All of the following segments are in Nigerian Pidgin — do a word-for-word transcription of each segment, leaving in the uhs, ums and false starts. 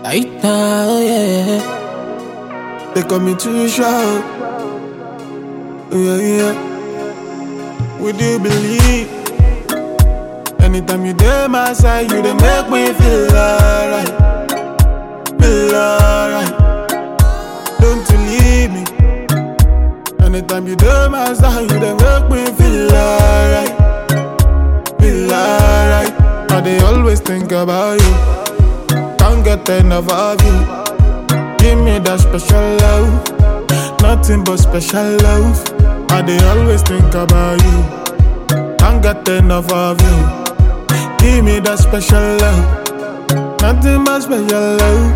Aita, oh yeah. They call me too short. Yeah, yeah. Would you believe? Anytime you there my side, you dey make me feel alright. Feel alright. Don't you leave me. Anytime you there my side, you dey make me feel alright. Feel alright. I dey always think about you. Can't get enough of you. Give me that special love. Nothing but special love. I dey always think about you. Can't get enough of you. Give me that special love. Nothing but special love.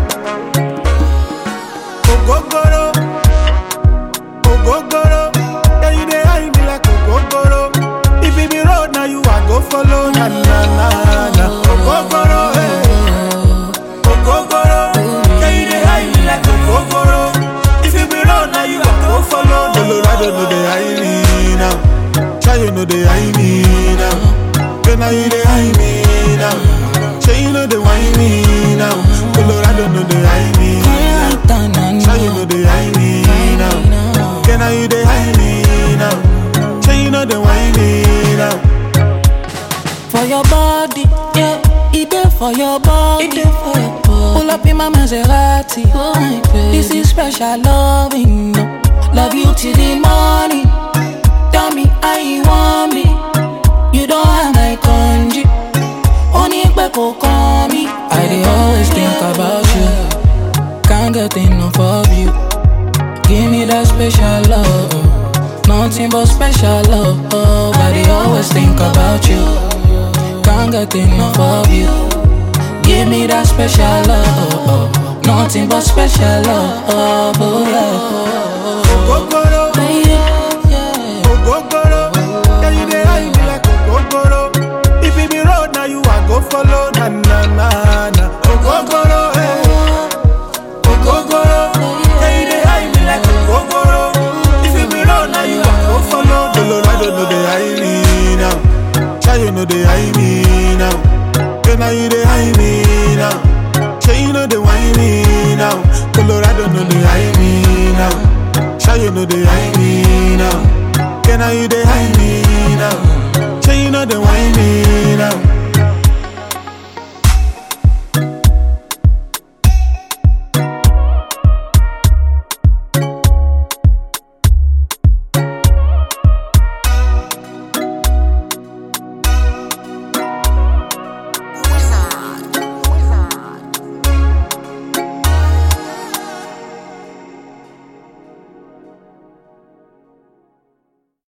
Ogogoro, Ogogoro. Yeah, you dey hide me like Ogogoro. If it be road, now you I go follow. Na na na na. Ogogoro, hey. Ogogoro. Yeah, you dey hide me like Ogogoro. If it be road, now you I go follow. Colorado no dey hide me now. Try you know they hide me now. Then now you they hide me now. Say you know they whine me now. Colorado know they hide me now. Say you know they hide me now. Then now you they hide me now. Say you know they whine me now. For your body, yeah, it there for your body. It there for your body. Pull up in my Maserati. Oh, my baby. This is special loving. No. Love you till the morning. Tell me how you want me. You don't have my congee. Only Beko call me. I dey always think about you. Can't get enough of you. Give me that special love. Nothing but special love. I dey always think about you. Can't get enough of you. Give me that special love. Nothing but special love. Oh yeah. Ogogoro, Ogogoro. Yeah, you dey hide me like Ogogoro. If it be road, now you I go follow. Na na na